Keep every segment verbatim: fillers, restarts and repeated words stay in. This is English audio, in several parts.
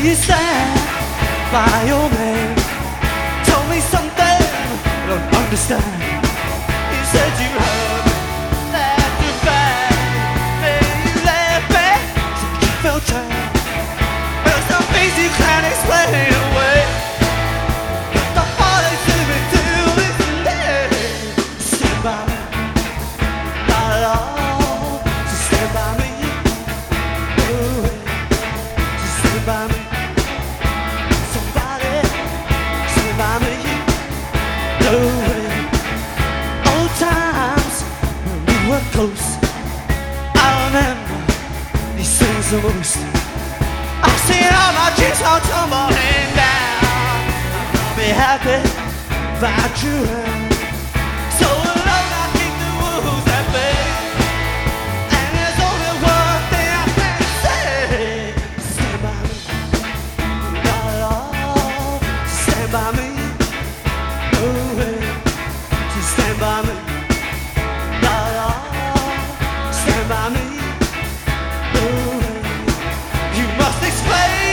you stand by your man. Told me something I don't understand. He said you heard me, left your back, then you left me, said you felt tired. There's some things you can't explain away. The heartaches in me till this day. Stand by me, not at all. So stand by me, oh, so stand by me. Somebody, stand by me, no way. Old times when we were close, I remember these things the most. I've seen all my dreams all tumbling down. I'll be happy without you around. So alone I keep the wolves at bay. And there's only one thing I can say. Stand by me, not at all. Stand by me, oh hey. Just stand by me, not at all. Stand by me, oh hey. You must explain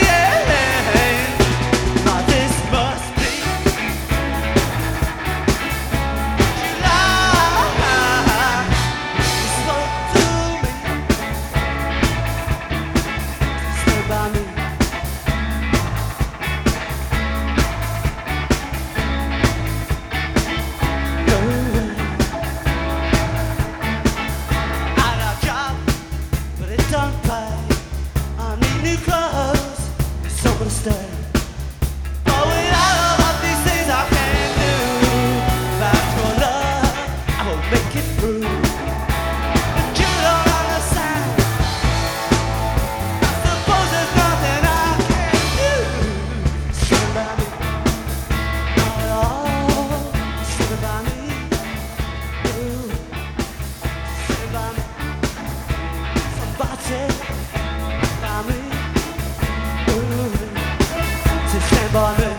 why this must be. You lied, you spoke to me. Stand by me. No way. I got a job, but it don't pay. I need new clothes, somewhere to stay. But without all of these things I can't do, without your love, I won't make it through. But you don't understand. I suppose there's nothing I can do. Stand by me, not at all. Stand by me, ooh. Stand by me, somebody. By me, ooh. So stand by me,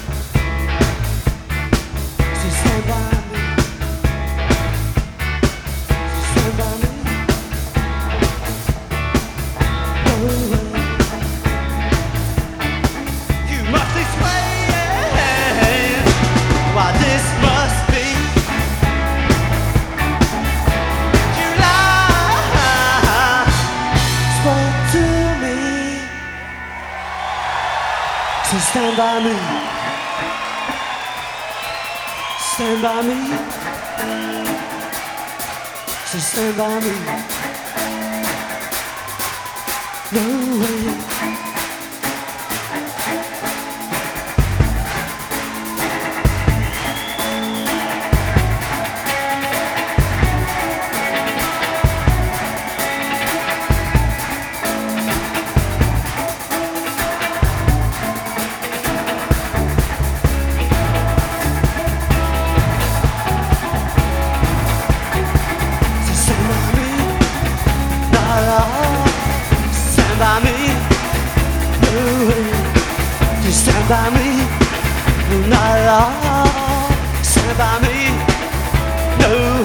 so stand by me, so stand by me, ooh. You must explain why this must be. You lied, spoke to me. So stand by me, stand by me, so stand by me, no way. So stand by me, not at all. Stand by me, no way. Just stand by me, not at all. Stand by me, no